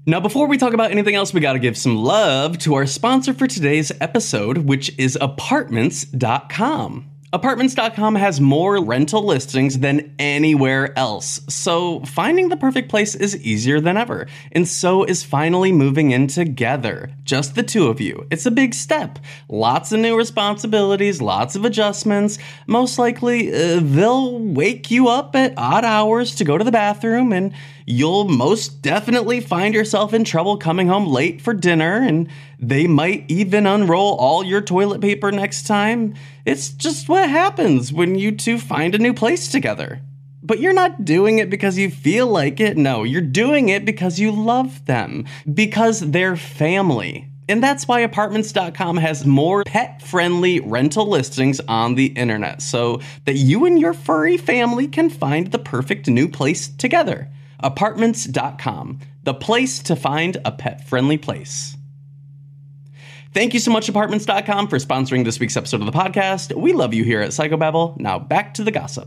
Now, before we talk about anything else, we gotta give some love to our sponsor for today's episode, which is Apartments.com. Apartments.com has more rental listings than anywhere else, so finding the perfect place is easier than ever. And so is finally moving in together. Just the two of you. It's a big step. Lots of new responsibilities, lots of adjustments. Most likely, they'll wake you up at odd hours to go to the bathroom, and you'll most definitely find yourself in trouble coming home late for dinner, and they might even unroll all your toilet paper next time. It's just what happens when you two find a new place together. But you're not doing it because you feel like it. No, you're doing it because you love them, because they're family. And that's why Apartments.com has more pet-friendly rental listings on the internet, so that you and your furry family can find the perfect new place together. Apartments.com, the place to find a pet-friendly place. Thank you so much, Apartments.com, for sponsoring this week's episode of the podcast. We love you here at Psychobabble. Now back to the gossip.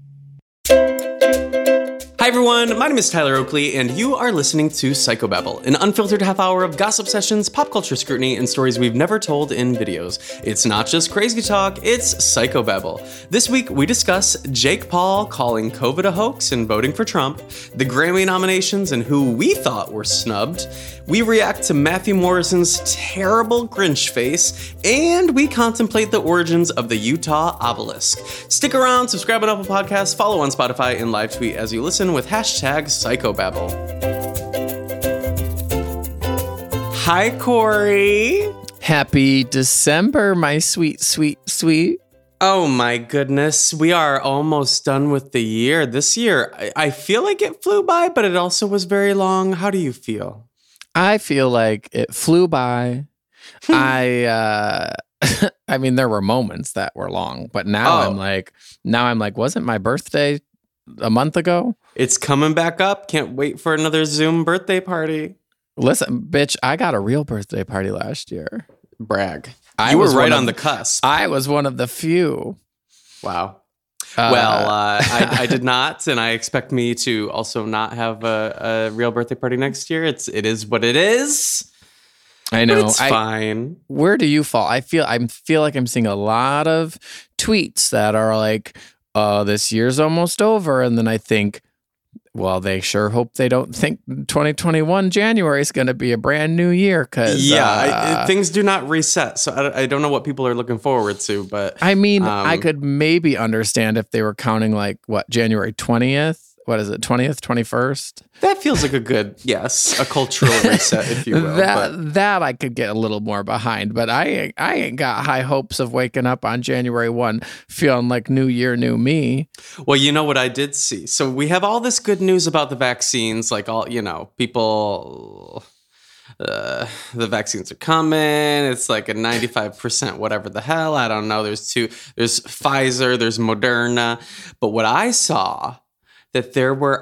Hi everyone, my name is Tyler Oakley, and you are listening to Psychobabble, an unfiltered half hour of gossip sessions, pop culture scrutiny, and stories we've never told in videos. It's not just crazy talk, it's Psychobabble. This week we discuss Jake Paul calling COVID a hoax and voting for Trump, the Grammy nominations and who we thought were snubbed, we react to Matthew Morrison's terrible Grinch face, and we contemplate the origins of the Utah obelisk. Stick around, subscribe on Apple Podcasts, follow on Spotify, and live tweet as you listen with hashtag Psychobabble. Hi, Corey. Happy December, my sweet, sweet, sweet. Oh my goodness, we are almost done with the year. This year, I feel like it flew by, but it also was very long. How do you feel? I feel like it flew by. I mean, there were moments that were long, but now I'm like, wasn't my birthday a month ago? It's coming back up. Can't wait for another Zoom birthday party. Listen, bitch, I got a real birthday party last year. Brag. You were right on the cusp. I was one of the few. Wow. I did not, and I expect me to also not have a real birthday party next year. It is what it is. I know. But it's fine. Where do you fall? I feel like I'm seeing a lot of tweets that are like, this year's almost over. And then I think, well, they sure hope they don't think 2021 January is going to be a brand new year. Things do not reset. So I don't know what people are looking forward to. But I mean, I could maybe understand if they were counting like, January 20th? What is it, 20th, 21st? That feels like a cultural reset, if you will. That I could get a little more behind, but I ain't got high hopes of waking up on January 1 feeling like new year, new me. Well, you know what I did see? So we have all this good news about the vaccines, like people... the vaccines are coming. It's like a 95% whatever the hell. I don't know. There's Pfizer, there's Moderna. But what I saw... that there were,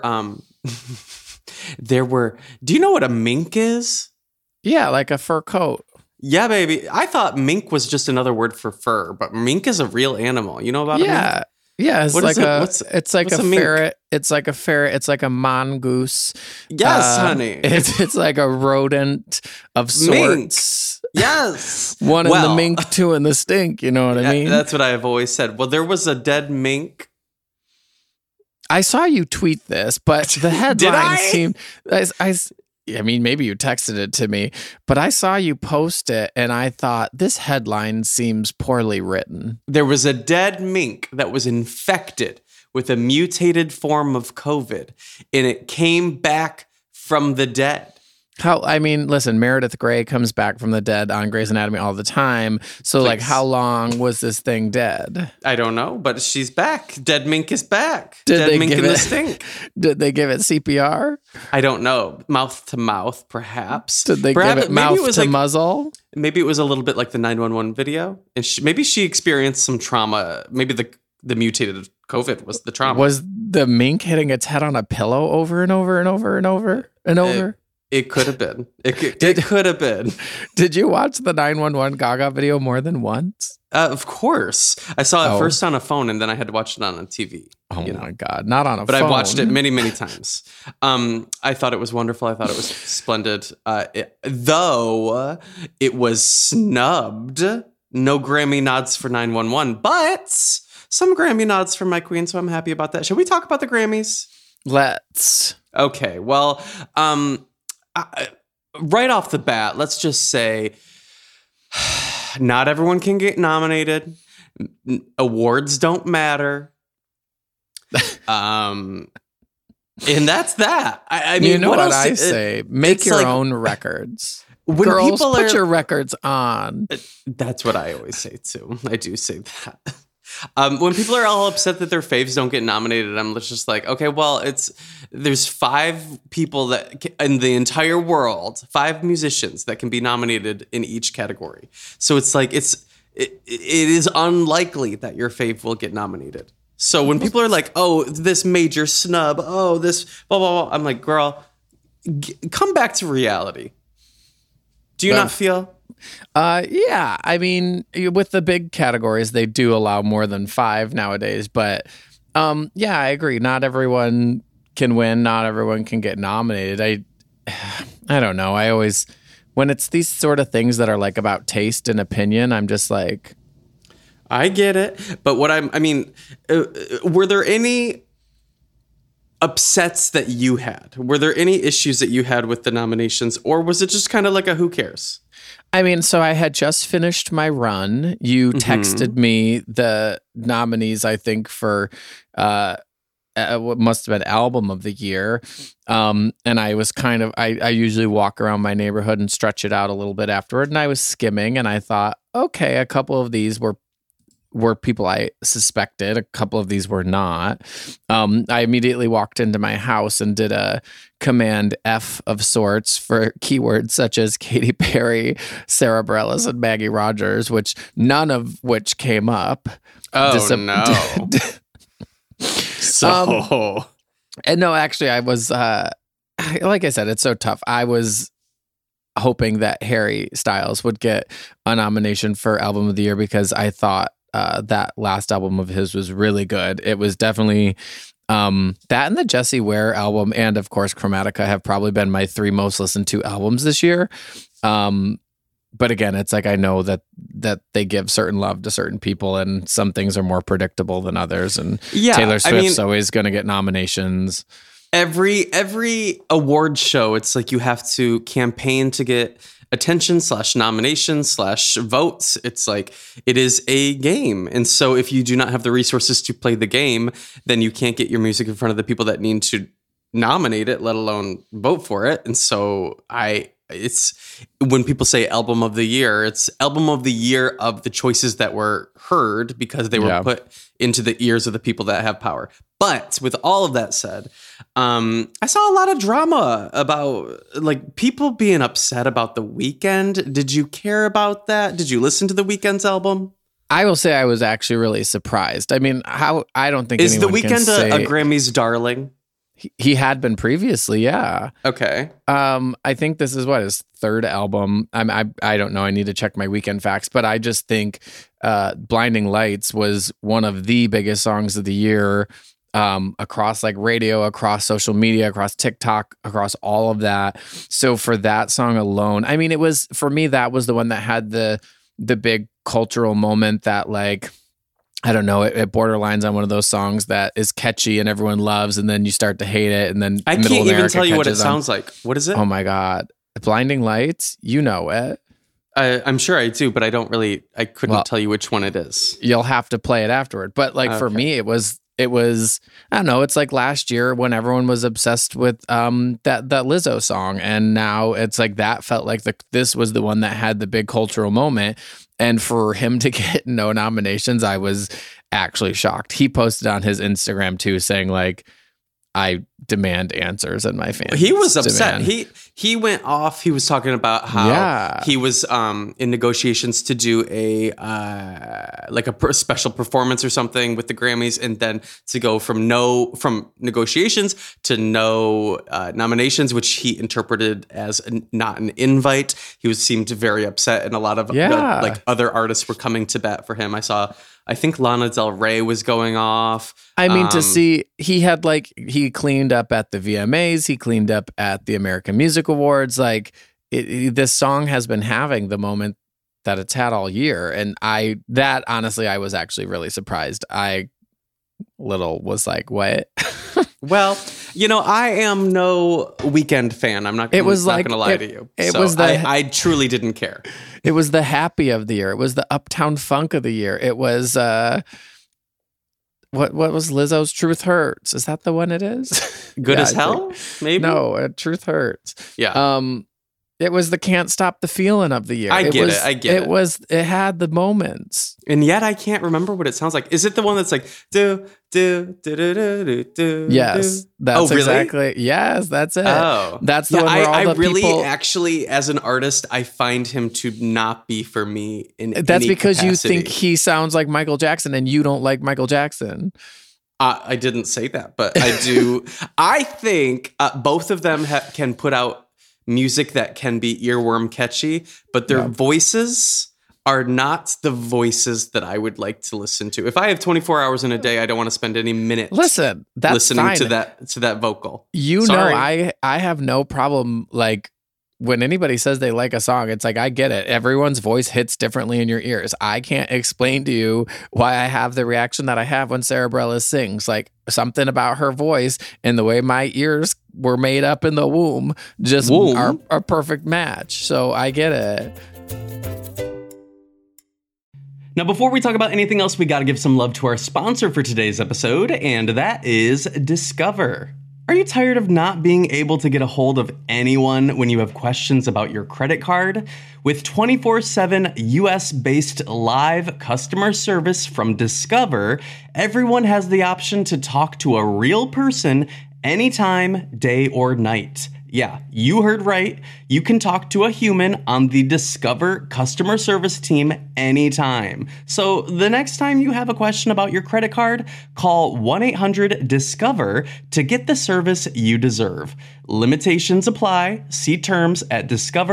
do you know what a mink is? Yeah, like a fur coat. Yeah, baby. I thought mink was just another word for fur, but mink is a real animal. You know about a mink? Yeah, it's like a ferret. It's like a ferret. It's like a mongoose. Yes, honey. It's like a rodent of sorts. Mink. Yes. One in the mink, two in the stink. You know what I mean? That's what I have always said. Well, there was a dead mink. I saw you tweet this, but the headline seemed... I mean, maybe you texted it to me, but I saw you post it, and I thought, this headline seems poorly written. There was a dead mink that was infected with a mutated form of COVID, and it came back from the dead. Listen, Meredith Grey comes back from the dead on Grey's Anatomy all the time. So, how long was this thing dead? I don't know, but she's back. Dead mink is back. Dead mink in the stink. Did they give it CPR? I don't know. Mouth to mouth, perhaps. Did they give it mouth to muzzle? Maybe it was a little bit like the 911 video. And maybe she experienced some trauma. Maybe the mutated COVID was the trauma. Was the mink hitting its head on a pillow over and over and over and over and over? It could have been. It could have been. Did you watch the 911 Gaga video more than once? Of course. I saw it first on a phone, and then I had to watch it on a TV. Oh, my God. Not on a phone. But I've watched it many, many times. I thought it was wonderful. I thought it was splendid. Though it was snubbed. No Grammy nods for 911, but some Grammy nods for my queen, so I'm happy about that. Should we talk about the Grammys? Let's. Okay, well, right off the bat, let's just say not everyone can get nominated. Awards don't matter. And that's that. I mean, you know what what else? I say? Make your own records. When Girls, people put your records on. That's what I always say too. I do say that. When people are all upset that their faves don't get nominated, I'm just like, okay, well, there's 5 people that in the entire world, 5 musicians that can be nominated in each category. So it's like it is unlikely that your fave will get nominated. So when people are like, oh, this major snub, oh, this blah blah blah, I'm like, girl, come back to reality. Do you not feel? Yeah. I mean, with the big categories, they do allow more than 5 nowadays. But yeah, I agree. Not everyone can win. Not everyone can get nominated. I don't know. I always, when it's these sort of things that are like about taste and opinion, I'm just like, I get it. But were there any upsets that you had? Were there any issues that you had with the nominations, or was it just kind of like a who cares? I mean, so I had just finished my run. You texted me the nominees, I think, for what must have been album of the year. And I was I usually walk around my neighborhood and stretch it out a little bit afterward. And I was skimming and I thought, okay, a couple of these were people I suspected. A couple of these were not. I immediately walked into my house and did a Command F of sorts for keywords such as Katy Perry, Sarah Bareilles, and Maggie Rogers, none of which came up. Oh, no. So... and no, actually, I was, like I said, it's so tough. I was hoping that Harry Styles would get a nomination for Album of the Year because I thought that last album of his was really good. It was definitely that and the Jessie Ware album, and of course Chromatica, have probably been my 3 most listened to albums this year. But again, it's like I know that they give certain love to certain people, and some things are more predictable than others. And Taylor Swift's always going to get nominations. Every award show, it's like you have to campaign to get attention / nominations / votes. It's like it is a game. And so if you do not have the resources to play the game, then you can't get your music in front of the people that need to nominate it, let alone vote for it. And so it's when people say album of the year, it's album of the year of the choices that were heard because they were put into the ears of the people that have power. But with all of that said, I saw a lot of drama about like people being upset about The Weeknd. Did you care about that? Did you listen to The Weeknd's album? I will say I was actually really surprised. I mean, I don't think is The anyone Weeknd can a Grammy's darling? He had been previously, yeah. Okay. I think this is his 3rd album. I don't know. I need to check my Weeknd facts, but I just think "Blinding Lights" was one of the biggest songs of the year across like radio, across social media, across TikTok, across all of that. So for that song alone, I mean, it was for me that was the one that had the big cultural moment that like. I don't know. It borderlines on one of those songs that is catchy and everyone loves, and then you start to hate it, and then I can't even tell you what it sounds like. What is it? Oh my God, "Blinding Lights." You know it. I'm sure I do, but I don't really. I couldn't tell you which one it is. You'll have to play it afterward. But like for me, it was. I don't know. It's like last year when everyone was obsessed with that Lizzo song, and now it's like that felt like this was the one that had the big cultural moment. And for him to get no nominations, I was actually shocked. He posted on his Instagram too, saying like, I demand answers, and my fans. He was upset. demand. He went off. He was talking about how he was in negotiations to do a special performance or something with the Grammys, and then to go from negotiations to no nominations, which he interpreted as not an invite. He seemed very upset, and a lot of other artists were coming to bat for him. I think Lana Del Rey was going off. I mean, to see, he cleaned up at the VMAs, he cleaned up at the American Music Awards. Like, this song has been having the moment that it's had all year. And honestly, I was actually really surprised. I was like, what? Well, I am no Weeknd fan. I'm not going to lie to you. I truly didn't care. It was the happy of the year. It was the Uptown Funk of the year. It was what was Lizzo's Truth Hurts? Is that the one it is? Good as Hell? Maybe? No, Truth Hurts. Yeah. It was the Can't Stop the Feeling of the year. I get it. It had the moments. And yet I can't remember what it sounds like. Is it the one that's like do do do do do do? Yes, that's really? Exactly. Yes, that's it. Oh, that's the one where all the people. Actually, as an artist, I find him to not be for me in. That's any because capacity. You think he sounds like Michael Jackson, and you don't like Michael Jackson. I didn't say that, but I do. I think both of them can put out music that can be earworm catchy, but their voices are not the voices that I would like to listen to. If I have 24 hours in a day, I don't want to spend any minute listening fine. to that vocal. I have no problem, like, when anybody says they like a song, it's like, I get it. Everyone's voice hits differently in your ears. I can't explain to you why I have the reaction that I have when Sarah Bareilles sings. Like, something about her voice and the way my ears were made up in the womb just are a perfect match. So I get it. Now, before we talk about anything else, we got to give some love to our sponsor for today's episode, and that is Discover. Are you tired of not being able to get a hold of anyone when you have questions about your credit card? With 24/7 US-based live customer service from Discover, everyone has the option to talk to a real person anytime, day or night. Yeah, you heard right. You can talk to a human on the Discover customer service team anytime. So the next time you have a question about your credit card, call 1-800-DISCOVER to get the service you deserve. Limitations apply. See terms at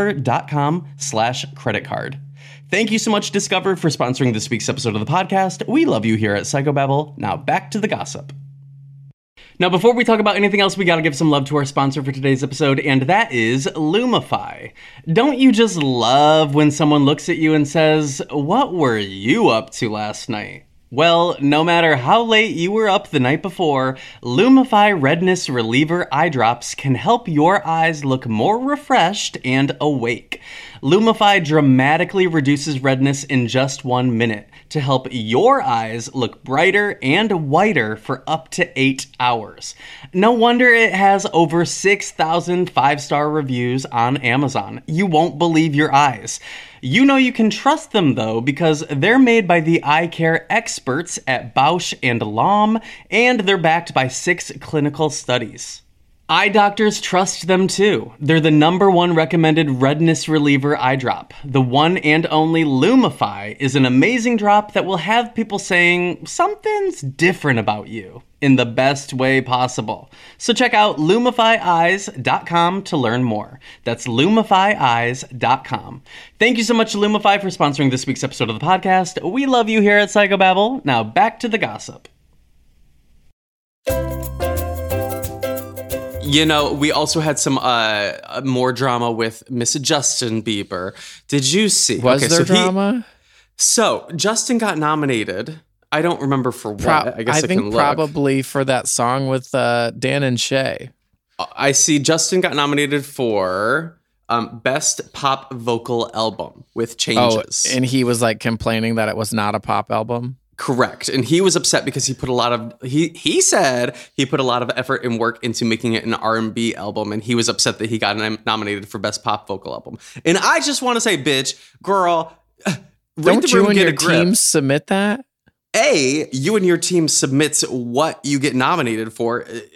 discover.com/creditcard. Thank you so much, Discover, for sponsoring this week's episode of the podcast. We love you here at Psychobabble. Now back to the gossip. Now, before we talk about anything else, we got to give some love to our sponsor for today's episode, and that is Lumify. Don't you just love when someone looks at you and says, "What were you up to last night?" Well, no matter how late you were up the night before, Lumify Redness Reliever Eye Drops can help your eyes look more refreshed and awake. Lumify dramatically reduces redness in just 1 minute to help your eyes look brighter and whiter for up to 8 hours. No wonder it has over 6,000 5-star reviews on Amazon. You won't believe your eyes. You know you can trust them, though, because they're made by the eye care experts at Bausch & Lomb, and they're backed by 6 clinical studies. Eye doctors trust them too. They're the #1 recommended redness reliever eye drop. The one and only Lumify is an amazing drop that will have people saying something's different about you in the best way possible. So check out LumifyEyes.com to learn more. That's LumifyEyes.com. Thank you so much, Lumify, for sponsoring this week's episode of the podcast. We love you here at Psychobabble. Now back to the gossip. You know, we also had some more drama with Miss Justin Bieber. Did you see? Was there drama? So Justin got nominated. I don't remember for what. I guess I think probably for that song with Dan and Shay. I see Justin got nominated for Best Pop Vocal Album with Changes. Oh, and he was like complaining that it was not a pop album. Correct. And he was upset because he put a lot of, he said he put a lot of effort and work into making it an R&B album. And he was upset that he got nominated for Best Pop Vocal Album. And I just want to say, bitch, girl, don't you and your team submit that? You and your team submits what you get nominated for.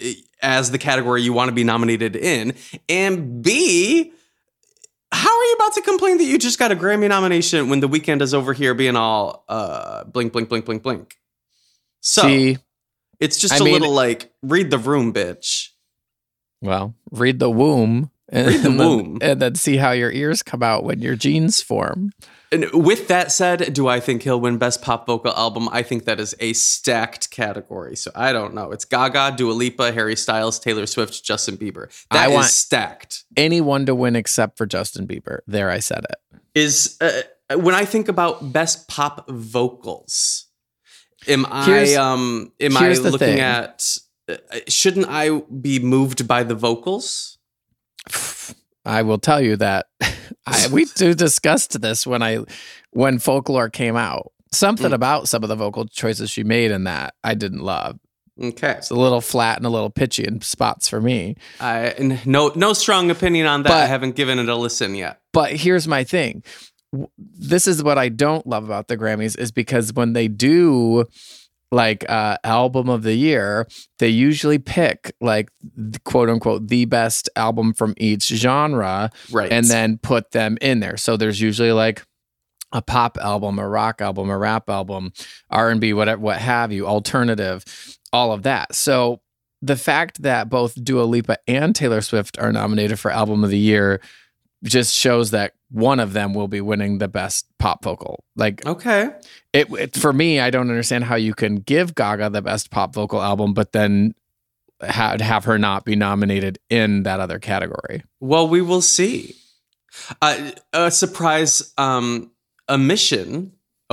as the category you want to be nominated in? And B, how are you about to complain that you just got a Grammy nomination when The Weeknd is over here being all blink, blink, blink, blink, blink? So See, it's just little like, read the room, bitch. Well, read the womb. Read the womb. And then see how your ears come out when your jeans form. And with that said, do I think he'll win Best Pop Vocal Album? I think that is a stacked category. So I don't know. It's Gaga, Dua Lipa, Harry Styles, Taylor Swift, Justin Bieber. That is stacked. Anyone to win except for Justin Bieber. There, I said it. Is when I think about Best Pop Vocals, am I looking thing. at? Shouldn't I be moved by the vocals? I will tell you that we discussed this when Folklore came out. Something about some of the vocal choices she made in that I didn't love. Okay, it's a little flat and a little pitchy in spots for me. No strong opinion on that. I haven't given it a listen yet. But here's my thing. This is what I don't love about the Grammys is because when they do like album of the year, they usually pick like quote unquote the best album from each genre, right? And then put them in there. So there's usually like a pop album, a rock album, a rap album, R&B, whatever, what have you, alternative, all of that. So the fact that both Dua Lipa and Taylor Swift are nominated for album of the year just shows that one of them will be winning the best pop vocal. Like, okay, it for me, I don't understand how you can give Gaga the best pop vocal album, but then have her not be nominated in that other category. Well, we will see. A surprise omission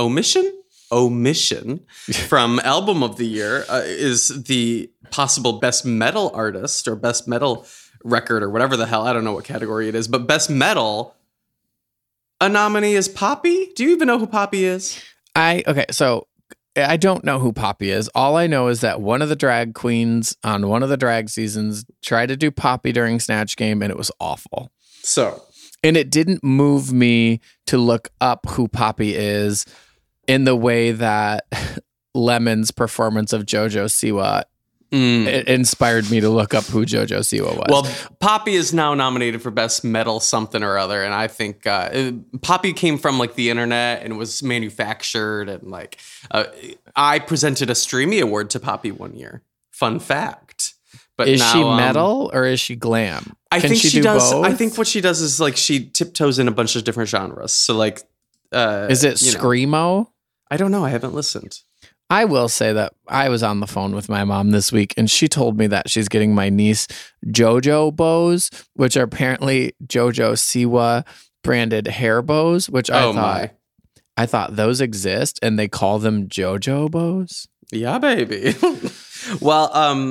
from album of the year is the possible best metal artist or best metal record or whatever the hell. I don't know what category it is, but best metal, a nominee is Poppy. Do you even know who Poppy is? So I don't know who Poppy is. All I know is that one of the drag queens on one of the drag seasons tried to do Poppy during Snatch Game, and it was awful. And it didn't move me to look up who Poppy is in the way that Lemon's performance of JoJo Siwa it inspired me to look up who JoJo Siwa was. Well, Poppy is now nominated for Best Metal something or other, and I think Poppy came from like the internet and was manufactured, and like I presented a Streamy Award to Poppy one year. Fun fact. But is now, she metal or is she glam? I think she do does. both? I think what she does is like she tiptoes in a bunch of different genres. So like, is it screamo? I don't know. I haven't listened. I will say that I was on the phone with my mom this week, and she told me that she's getting my niece JoJo bows, which are apparently JoJo Siwa branded hair bows, which I thought those exist, and they call them JoJo bows. Yeah, baby. Well,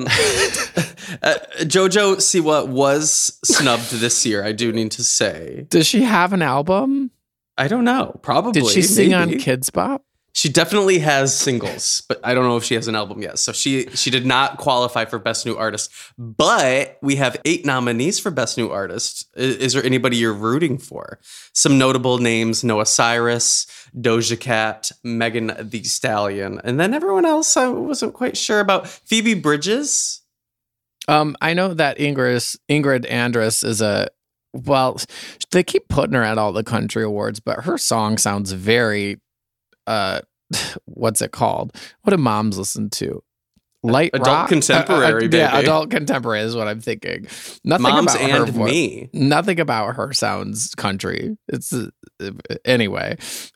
JoJo Siwa was snubbed this year, I do need to say. Does she have an album? I don't know. Probably. Did she sing on Kids Bop? She definitely has singles, but I don't know if she has an album yet. So she did not qualify for Best New Artist. But we have 8 nominees for Best New Artist. Is there anybody you're rooting for? Some notable names: Noah Cyrus, Doja Cat, Megan Thee Stallion, and then everyone else I wasn't quite sure about. Phoebe Bridgers. I know that Ingrid Andress is they keep putting her at all the country awards, but her song sounds very what's it called? What do moms listen to? Light adult rock? Contemporary, baby. Yeah, adult contemporary is what I'm thinking. Nothing Moms about and her voice. me. Nothing about her sounds country. It's anyway.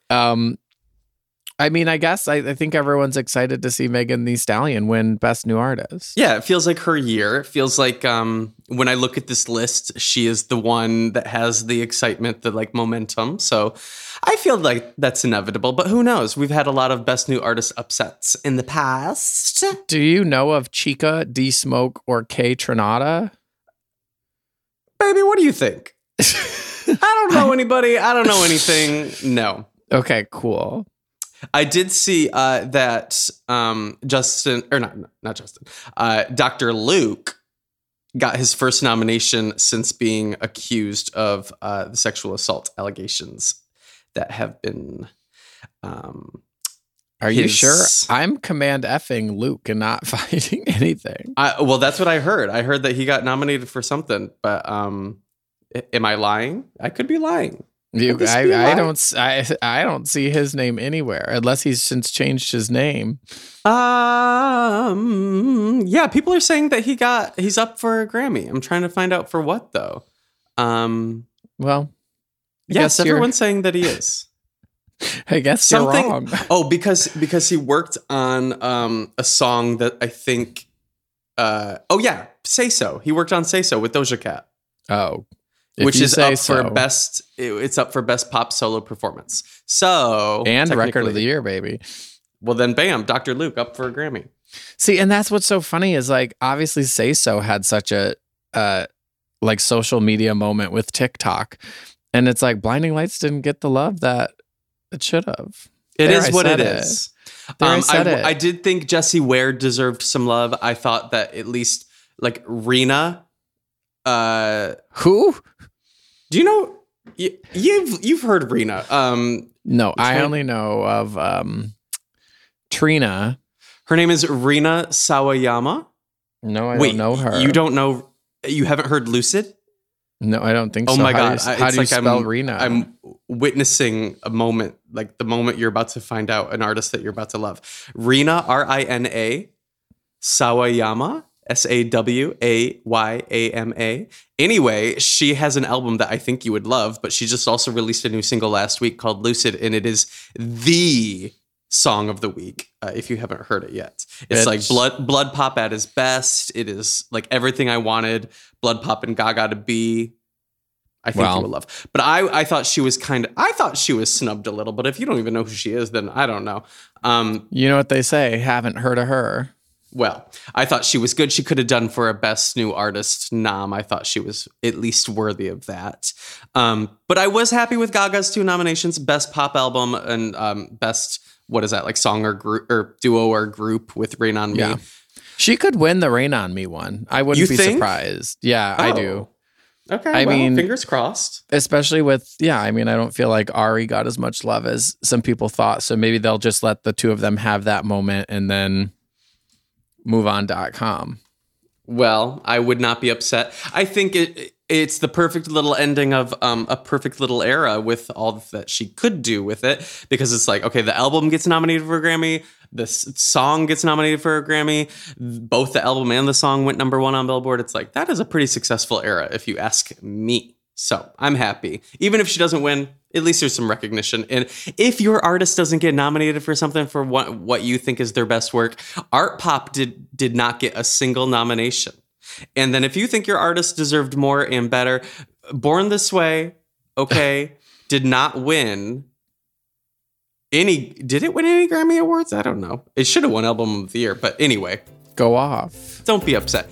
I mean, I guess I think everyone's excited to see Megan Thee Stallion win Best New Artist. Yeah, it feels like her year. It feels like when I look at this list, she is the one that has the excitement, the like momentum. So I feel like that's inevitable, but who knows? We've had a lot of Best New Artist upsets in the past. Do you know of Chica, D Smoke, or K Tronada? Baby, what do you think? I don't know anybody. I don't know anything. No. Okay, cool. I did see that Justin, or not Justin, Dr. Luke got his first nomination since being accused of the sexual assault allegations that have been Are you sure? I'm command effing Luke and not finding anything. Well, that's what I heard. I heard that he got nominated for something, but am I lying? I could be lying. I don't see his name anywhere unless he's since changed his name. Yeah, people are saying that he's up for a Grammy. I'm trying to find out for what though. Well, yes, everyone's saying that he is. I guess you're wrong. Oh, because he worked on a song that I think Say So. He worked on Say So with Doja Cat. Oh. Which is up for best. It's up for best pop solo performance. So and record of the year, baby. Well, then, bam, Dr. Luke up for a Grammy. See, and that's what's so funny is like obviously Say So had such a like social media moment with TikTok, and it's like Blinding Lights didn't get the love that it should have. It is what it is. I did think Jessie Ware deserved some love. I thought that at least like Rina. Who? Do you know? You've heard Rina? No, I only know of Trina. Her name is Rina Sawayama. No, I don't know her. You don't know? You haven't heard Lucid? No, I don't think so. Oh my God. How do you spell Rina? I'm witnessing a moment, like the moment you're about to find out an artist that you're about to love. Rina, Rina, Sawayama, Sawayama. Anyway, she has an album that I think you would love, but she just also released a new single last week called Lucid, and it is the song of the week, if you haven't heard it yet. It's like Blood Pop at his best. It is like everything I wanted Blood Pop and Gaga to be. I think you will love. But I thought she was snubbed a little, but if you don't even know who she is, then I don't know. You know what they say, haven't heard of her. Well, I thought she was good. She could have done for a Best New Artist nom. I thought she was at least worthy of that. But I was happy with Gaga's 2 nominations, Best Pop Album and Best, what is that, like song or group or duo or group with Rain On Me. Yeah. She could win the Rain On Me one. I wouldn't be surprised. Yeah, I do. Okay, I mean, fingers crossed. Especially with, I don't feel like Ari got as much love as some people thought. So maybe they'll just let the two of them have that moment and then MoveOn.com. Well, I would not be upset. I think it's the perfect little ending of a perfect little era with all that she could do with it, because it's like, okay, the album gets nominated for a Grammy, the song gets nominated for a Grammy, both the album and the song went #1 on Billboard. It's like, that is a pretty successful era, if you ask me. So I'm happy. Even if she doesn't win, at least there's some recognition. And if your artist doesn't get nominated for something for what you think is their best work, Art Pop did not get a single nomination. And then if you think your artist deserved more and better, Born This Way, okay, did not win any. Did it win any Grammy Awards? I don't know. It should have won Album of the Year. But anyway. Go off. Don't be upset.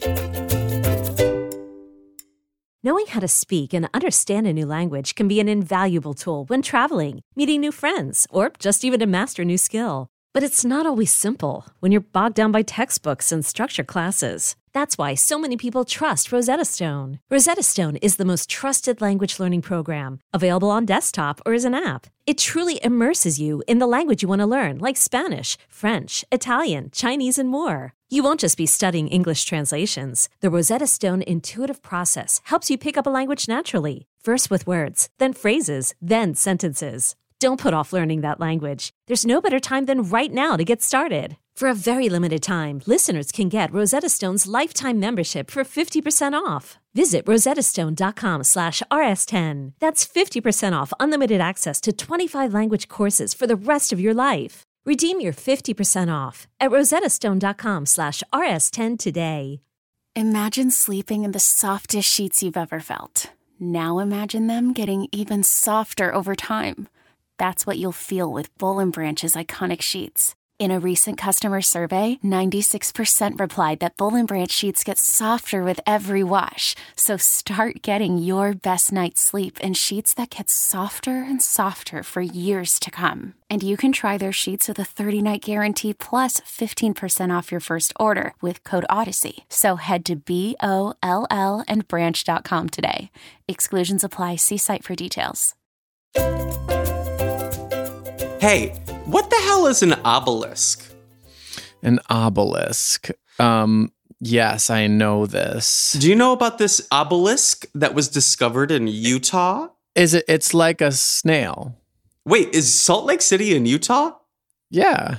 Knowing how to speak and understand a new language can be an invaluable tool when traveling, meeting new friends, or just even to master a new skill. But it's not always simple when you're bogged down by textbooks and structured classes. That's why so many people trust Rosetta Stone. Rosetta Stone is the most trusted language learning program, available on desktop or as an app. It truly immerses you in the language you want to learn, like Spanish, French, Italian, Chinese, and more. You won't just be studying English translations. The Rosetta Stone intuitive process helps you pick up a language naturally, first with words, then phrases, then sentences. Don't put off learning that language. There's no better time than right now to get started. For a very limited time, listeners can get Rosetta Stone's lifetime membership for 50% off. Visit rosettastone.com/rs10. That's 50% off unlimited access to 25 language courses for the rest of your life. Redeem your 50% off at rosettastone.com/rs10 today. Imagine sleeping in the softest sheets you've ever felt. Now imagine them getting even softer over time. That's what you'll feel with Boll & Branch's iconic sheets. In a recent customer survey, 96% replied that Boll & Branch sheets get softer with every wash. So start getting your best night's sleep in sheets that get softer and softer for years to come. And you can try their sheets with a 30-night guarantee plus 15% off your first order with code Odyssey. So head to BOLL and branch.com today. Exclusions apply. See site for details. Hey, what the hell is an obelisk? An obelisk. Yes, I know this. Do you know about this obelisk that was discovered in Utah? It's like a snail. Wait, is Salt Lake City in Utah? Yeah.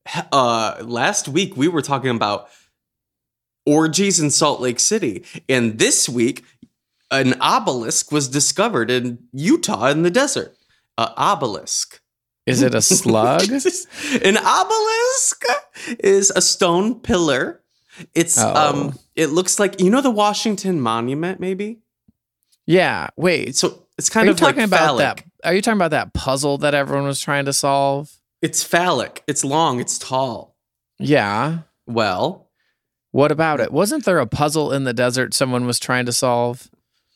Last week we were talking about orgies in Salt Lake City, and this week an obelisk was discovered in Utah in the desert. Obelisk. Is it a slug? An obelisk is a stone pillar. It's it looks like, you know, the Washington Monument, maybe? Yeah. Wait. So it's kind of like phallic. Are you talking about that puzzle that everyone was trying to solve? It's phallic. It's long. It's tall. Yeah. Well, what about it? Wasn't there a puzzle in the desert someone was trying to solve?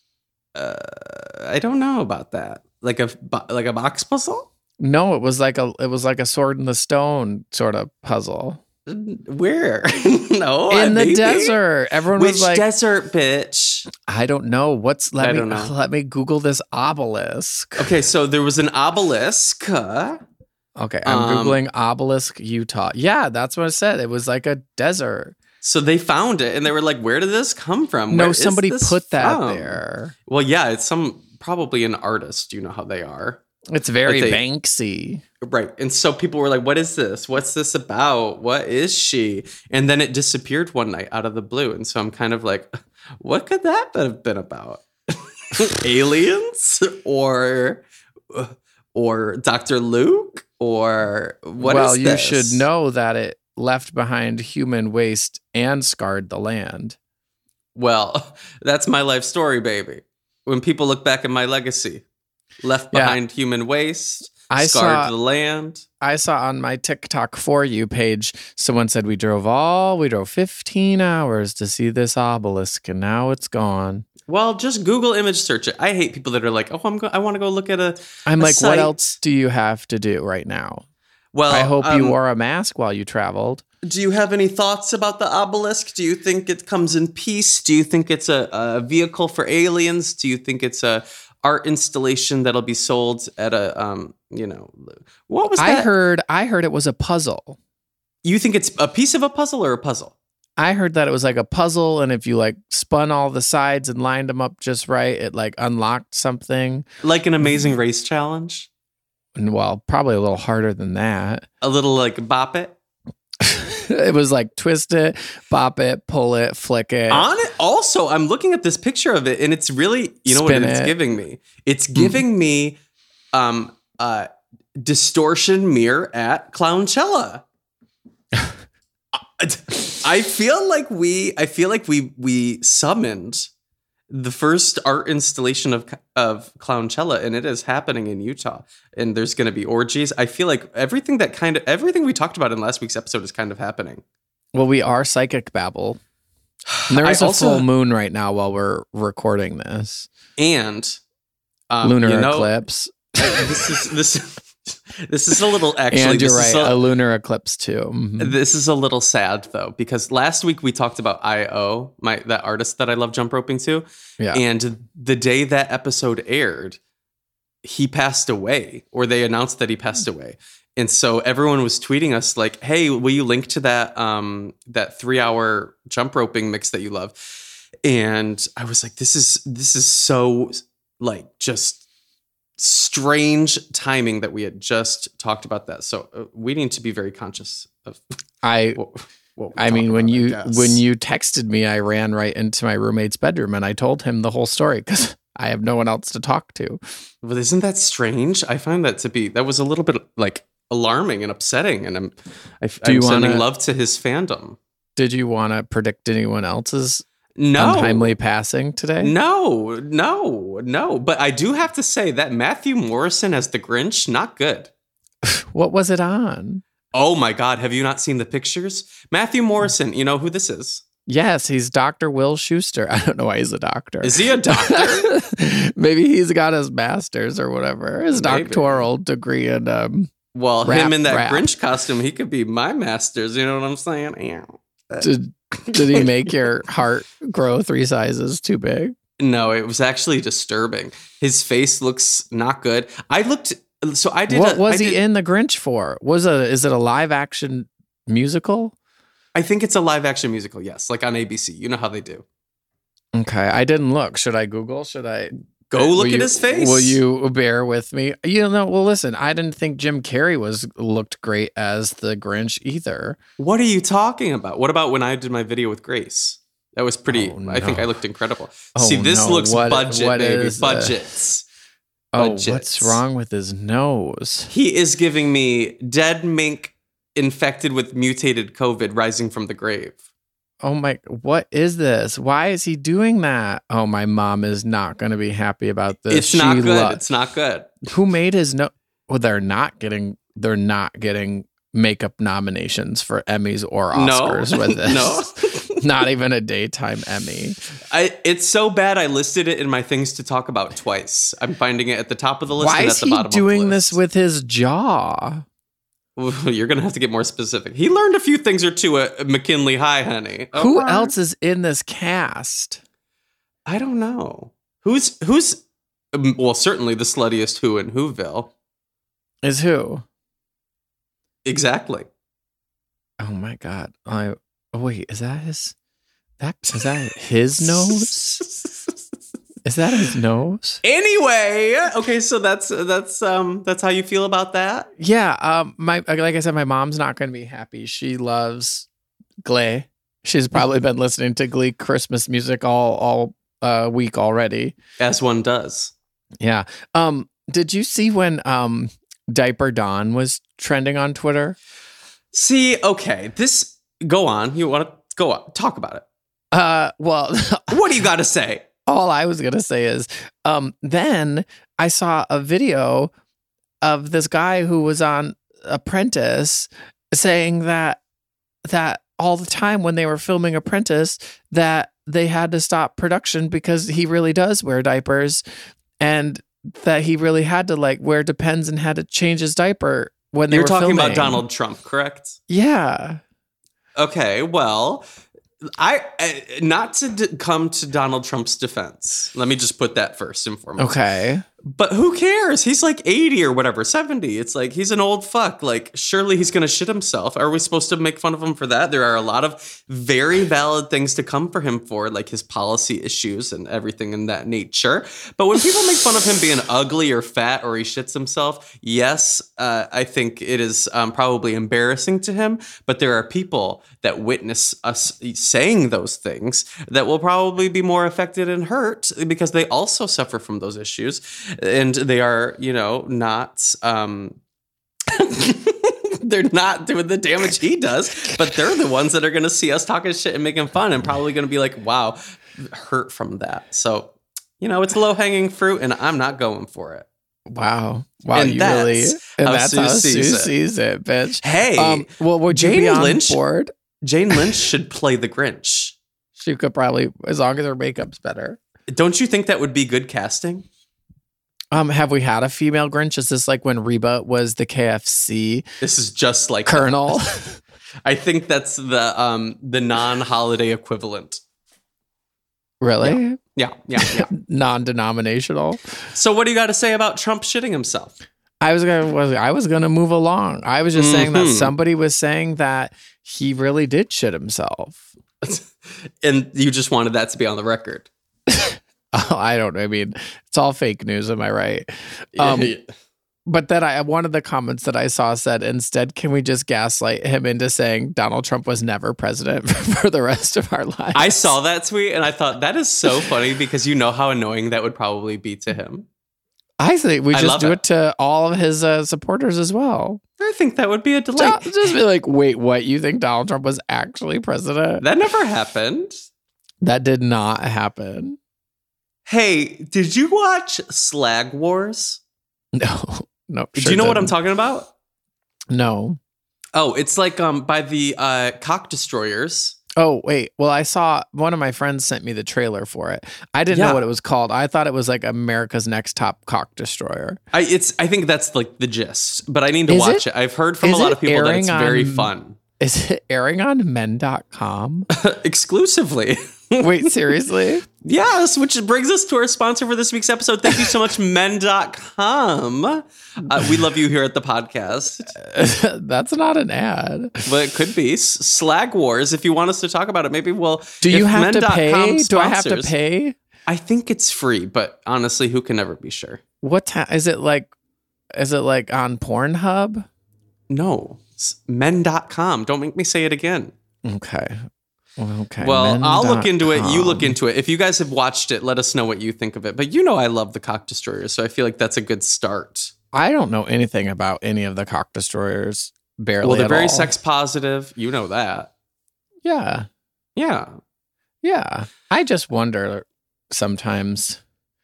I don't know about that. Like a box puzzle? No, it was like a sword in the stone sort of puzzle. Where? No, in the desert. Everyone Which was like, desert, bitch? I don't know. don't know. Let me Google this obelisk. Okay, so there was an obelisk. Okay, I'm Googling obelisk, Utah. Yeah, that's what I said. It was like a desert. So they found it and they were like, where did this come from? No, Where is somebody this put that from? there. Well, yeah, it's probably an artist. You know how they are. It's very Banksy. Right. And so people were like, what is this? What's this about? What is she? And then it disappeared one night out of the blue. And so I'm kind of like, what could that have been about? Aliens? Or Dr. Luke? Or what is this? Well, you should know that it left behind human waste and scarred the land. Well, that's my life story, baby. When people look back at my legacy, left behind human waste, scarred the land. I saw on my TikTok For You page, someone said we drove 15 hours to see this obelisk, and now it's gone. Well, just Google image search it. I hate people that are like, oh, I want to go look at I'm like, site. What else do you have to do right now? Well, I hope you wore a mask while you traveled. Do you have any thoughts about the obelisk? Do you think it comes in peace? Do you think it's a vehicle for aliens? Do you think it's a art installation that'll be sold at a what was that? I heard it was a puzzle. You think it's a piece of a puzzle or a puzzle? I heard that it was like a puzzle, and if you like spun all the sides and lined them up just right, it like unlocked something. Like an Amazing Race challenge? Well, probably a little harder than that. A little like bop it? It was like twist it, bop it, pull it, flick it. On it. Also, I'm looking at this picture of it, and it's really, what it's giving me? It's giving me distortion mirror at Clownchella. I feel like we summoned the first art installation of Clownchella, and it is happening in Utah. And there's going to be orgies. I feel like everything we talked about in last week's episode is kind of happening. Well, we are Psychic Babble. And there is a full moon right now while we're recording this, and lunar eclipse. This is a little actually. And you're right, a lunar eclipse too. Mm-hmm. This is a little sad though, because last week we talked about I.O., that artist that I love jump roping to. Yeah. And the day that episode aired, he passed away, or they announced that he passed away. And so everyone was tweeting us like, hey, will you link to that 3-hour jump roping mix that you love? And I was like, this is so like just strange timing that we had just talked about that. So we need to be very conscious of when you texted me, I ran right into my roommate's bedroom and I told him the whole story because I have no one else to talk to. But isn't that strange? I find that was a little bit like alarming and upsetting, and I'm sending love to his fandom. Did you want to predict anyone else's untimely passing today? No. But I do have to say that Matthew Morrison as the Grinch, not good. What was it on? Oh my God. Have you not seen the pictures? Matthew Morrison, you know who this is? Yes, he's Dr. Will Schuster. I don't know why he's a doctor. Is he a doctor? Maybe he's got his master's or whatever. His doctoral degree in him in that Grinch costume, he could be my master's. You know what I'm saying? Did he make your heart grow 3 sizes too big? No, it was actually disturbing. His face looks not good. I looked So I did. What was he in The Grinch for? Is it a live action musical? I think it's a live action musical. Yes, like on ABC. You know how they do. Okay, I didn't look. Should I Google? Should I go look at his face? Will you bear with me? Well, listen, I didn't think Jim Carrey looked great as the Grinch either. What are you talking about? What about when I did my video with Grace? That was pretty. No. I think I looked incredible. Oh, See, this no. looks budget, baby. Budgets. Budgets. What's wrong with his nose? He is giving me dead mink infected with mutated COVID rising from the grave. Oh my, what is this? Why is he doing that? Oh, my mom is not going to be happy about this. It's not good. It's not good. Who made his nose? Well, they're not getting makeup nominations for Emmys or Oscars with this. No. Not even a daytime Emmy. It's so bad I listed it in my things to talk about twice. I'm finding it at the top of the list Why and is at the bottom of the list. Why is he doing this with his jaw? You're going to have to get more specific. He learned a few things or two at McKinley High, honey. Who else is in this cast? I don't know. Who's well, certainly the sluttiest who in Whoville. Is who? Exactly. Oh my God. Wait, is that his his nose? Is that his nose? Anyway, okay, so that's how you feel about that? Yeah, like I said, my mom's not going to be happy. She loves Glee. She's probably been listening to Glee Christmas music all week already. As one does. Yeah. Did you see when Diaper Dawn was trending on Twitter? See, okay, go on. You want to go on? Talk about it. Well, what do you got to say? All I was going to say is, then I saw a video of this guy who was on Apprentice saying that all the time when they were filming Apprentice, that they had to stop production because he really does wear diapers, and that he really had to wear Depends and had to change his diaper when they were filming. You're talking about Donald Trump, correct? Yeah. Okay, well, not to come to Donald Trump's defense. Let me just put that first and foremost. Okay. But who cares? He's 80 or whatever, 70. It's he's an old fuck. Surely he's going to shit himself. Are we supposed to make fun of him for that? There are a lot of very valid things to come for him for, his policy issues and everything in that nature. But when people make fun of him being ugly or fat or he shits himself, yes, I think it is probably embarrassing to him. But there are people that witness us saying those things that will probably be more affected and hurt because they also suffer from those issues. And they are, not, they're not doing the damage he does, but they're the ones that are going to see us talking shit and making fun and probably going to be wow, hurt from that. So, it's low hanging fruit and I'm not going for it. Wow. And that's how Sue sees it, bitch. Hey, would Jane you be Lynch, on board? Jane Lynch should play the Grinch. She could probably, as long as her makeup's better. Don't you think that would be good casting? Have we had a female Grinch? Is this when Reba was the KFC? This is just like Colonel. I think that's the non-holiday equivaliant. Really? Yeah. Non-denominational. So what do you got to say about Trump shitting himself? I was gonna move along. I was just saying that somebody was saying that he really did shit himself. And you just wanted that to be on the record. I don't know. I mean, it's all fake news. Am I right? But then one of the comments that I saw said, instead, can we just gaslight him into saying Donald Trump was never president for the rest of our lives? I saw that tweet and I thought that is so funny because you know how annoying that would probably be to him. I think we just do it to all of his supporters as well. I think that would be a delight. Just be wait, what? You think Donald Trump was actually president? That never happened. That did not happen. Hey, did you watch Slag Wars? No. Do you know what I'm talking about? No. Oh, it's by the Cock Destroyers. Oh, wait. Well, I saw one of my friends sent me the trailer for it. I didn't know what it was called. I thought it was America's Next Top Cock Destroyer. I think that's the gist, but I need to watch it. I've heard from a lot of people that it's very fun. Is it airing on men.com? Exclusively. Wait, seriously? Yes, which brings us to our sponsor for this week's episode. Thank you so much, men.com. We love you here at the podcast. That's not an ad. But it could be. Slag Wars, if you want us to talk about it, maybe we'll... Do you have to pay? Do I have to pay? I think it's free, but honestly, who can never be sure? What is it like on Pornhub? No, it's men.com. Don't make me say it again. Okay. Well, I'll look into it. You look into it. If you guys have watched it, let us know what you think of it. But you know I love the Cock Destroyers, so I feel like that's a good start. I don't know anything about any of the Cock Destroyers. Barely. Well, they're at very all. sex positive. You know that. Yeah. I just wonder sometimes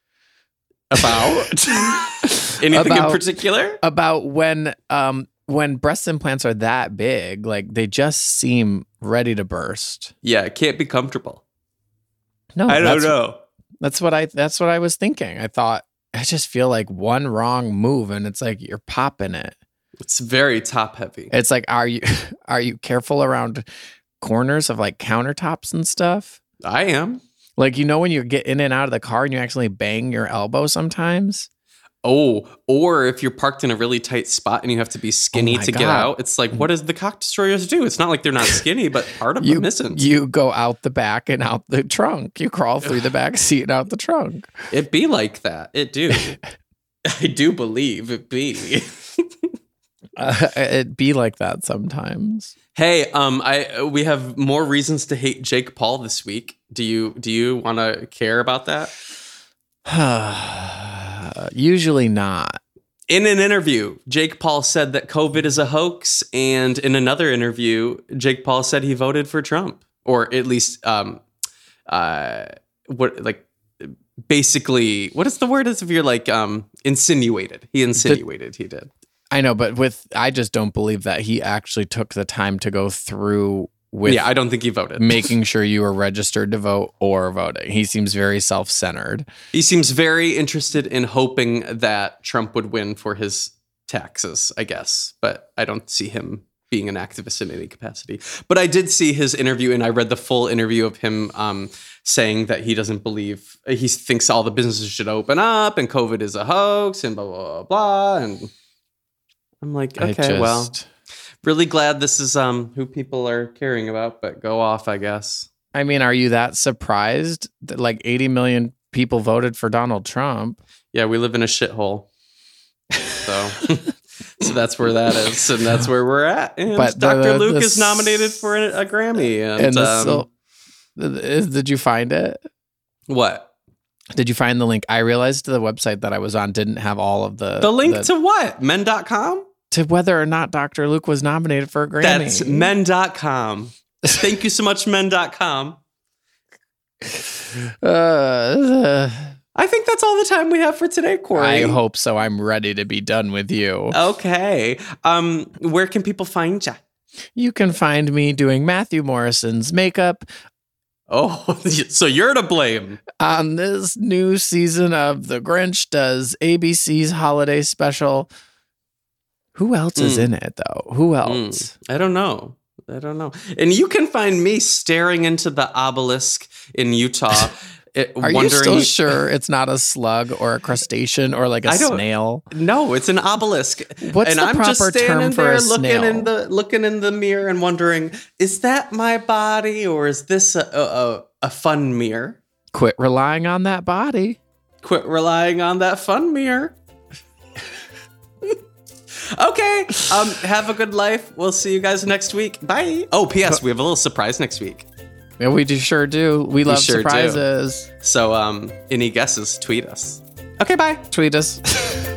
about anything in particular. About when breast implants are that big, like they just seem ready to burst. Yeah, it can't be comfortable. No, I don't know. That's what I was thinking. I just feel like one wrong move and it's like you're popping it. It's very top heavy. It's like, are you careful around corners of like countertops and stuff? I am. Like, when you get in and out of the car and you actually bang your elbow sometimes. Oh, or if you're parked in a really tight spot and you have to be skinny to get out, it's like, what does the Cock Destroyers do? It's not like they're not skinny, but part of them isn't. You go out the back and out the trunk. You crawl through the back seat and out the trunk. It be like that. It do. I do believe it be. It be like that sometimes. Hey, we have more reasons to hate Jake Paul this week. Do you want to care about that? Usually not. In an interview, Jake Paul said that COVID is a hoax, and in another interview, Jake Paul said he voted for Trump, or at least, basically, what is the word? If you're like insinuated, he insinuated he did. I know, but I just don't believe that he actually took the time to go through with. Yeah, I don't think he voted. Making sure you were registered to vote or voting. He seems very self-centered. He seems very interested in hoping that Trump would win for his taxes, I guess. But I don't see him being an activist in any capacity. But I did see his interview, and I read the full interview of him saying that he doesn't believe, he thinks all the businesses should open up, and COVID is a hoax, and blah, blah, blah, blah. And I'm like, okay, well, really glad this is who people are caring about, but go off, I guess. I mean, are you that surprised that like 80 million people voted for Donald Trump? Yeah, we live in a shithole. So that's where that is, and that's where we're at. And but Dr. Luke is nominated for a Grammy. And did you find it? What? Did you find the link? I realized the website that I was on didn't have all of the link to what? Men.com? To whether or not Dr. Luke was nominated for a Grammy. That's men.com. Thank you so much, men.com. I think that's all the time we have for today, Corey. I hope so. I'm ready to be done with you. Okay. Where can people find you? You can find me doing Matthew Morrison's makeup. Oh, so you're to blame. On this new season of The Grinch does ABC's holiday special. Who else is in it, though? Who else? I don't know. And you can find me staring into the obelisk in Utah. Are you still sure it's not a slug or a crustacean or like a snail? No, it's an obelisk. What's and the I'm proper just standing term for there a snail? looking in the mirror and wondering, is that my body or is this a fun mirror? Quit relying on that body. Quit relying on that fun mirror. Okay. Have a good life. We'll see you guys next week. Bye. Oh, P.S. We have a little surprise next week. Yeah, we sure do. We love surprises. So, any guesses? Tweet us. Okay, bye. Tweet us.